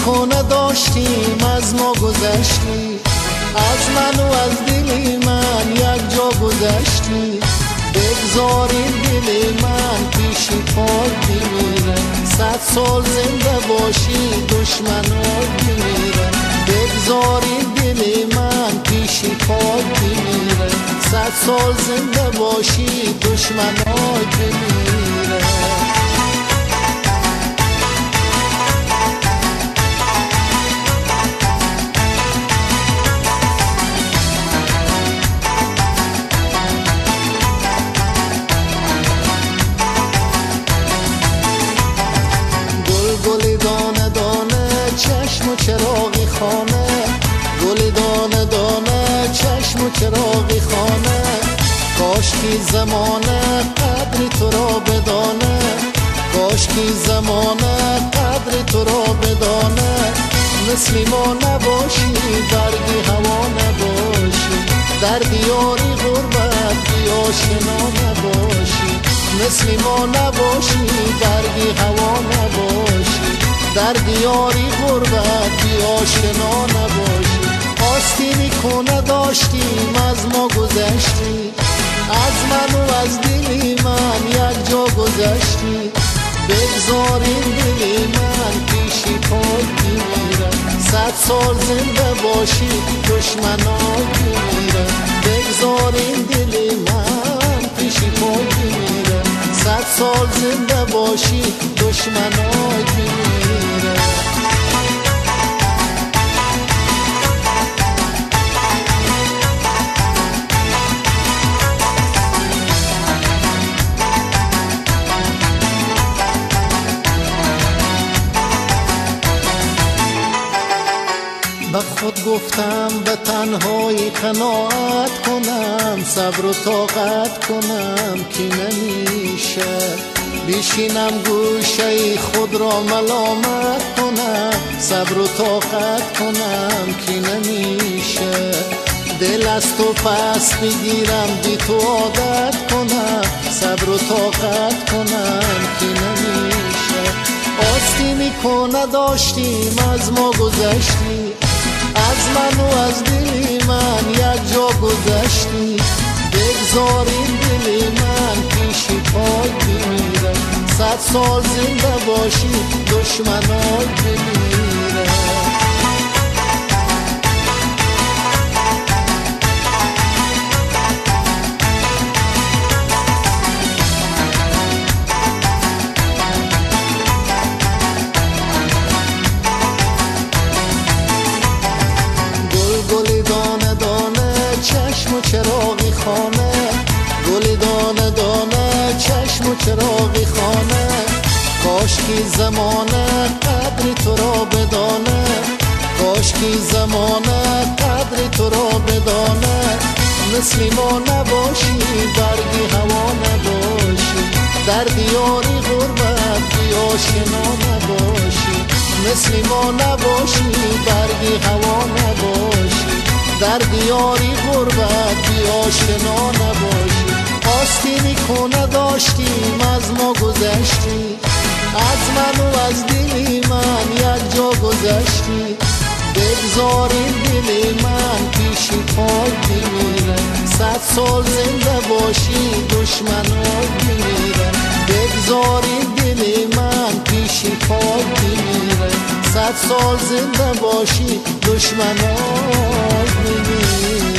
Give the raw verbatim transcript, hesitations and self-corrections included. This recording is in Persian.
میکنه داشتیم از ما گذشتی، از من و از دلی من یک جا گذشتی. بگذارین دل من پیشی پاک بمیره، صد سال زنده باشی دشمنات بمیره. بگذارین دل من پیشی پاک بمیره، صد سال زنده باشی دشمنات بمیره. گل دانه دانه چشم و چراغی خانه، گل دانه دانه چشم و چراغی خانه. کاش کی زمانه قدر تو را بدانه، کاش کی زمانه قدر تو را بدانه. مثل ما نباشی برگی هوا نباشی، در دیاری غربت بی آشنا نباشی. مثل ما نباشی برگی هوا نباشی، در دیاری غربت بی آشنا نباشی. آستینی کنه داشتیم از ما گذشتی، از من و از دلی من یک جا گذشتی. بگذارین دلی من پیشی پاک بمیره، صد سال زنده باشی دشمنات بمیره. بگذارین دلی من پیشی پاک بمیره، صد سال زنده باشی دشمنات بمیره. به خود گفتم به تنهایی قناعت کنم، صبر و طاقت کنم که نمیشه. بیشینم گوشه خود را ملامت کنم، صبر و طاقت کنم که نمیشه. دل از تو پس بگیرم بی تو عادت کنم، صبر و طاقت کنم که نمیشه. آستی میکنه داشتیم از ما گذشتی، از من و از دلی من یک جا گذشتی. بگذارین دلی من پیشی پاک بمیره، صد سال زنده باشی دشمنات بمیره. گل دانه دانه چشم و چراغی خانه، گل دانه دانه چشم و چراغی خانه. کاش کی زمانه قدر تو را بدانه، کاش کی زمانه قدر تو را بدانه. مثل ما نباشی برگی هوا نباشی، در دیاری غربت بی آشنا نباشی. مثل ما نباشی برگی هوا نباشی، در دیاری غربت بی آشنا نباشی. آستینی کنه داشتیم از ما گذشتی، از من و از دلی من یک جا گذشتی. بگذارین دلی من پیشی پاک بمیره، صد سال زنده باشی دشمنات بمیره. بگذارین دلی من پیشی پاک بمیره، صد سال زنده باشی دشمنات بمیره.